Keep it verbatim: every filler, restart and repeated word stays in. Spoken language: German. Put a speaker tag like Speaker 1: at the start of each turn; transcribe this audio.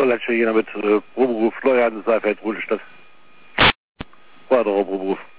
Speaker 1: Letzte jener mit äh, Proberuf Florian Seifeld, Ruhestadt. Weiterer Proberuf.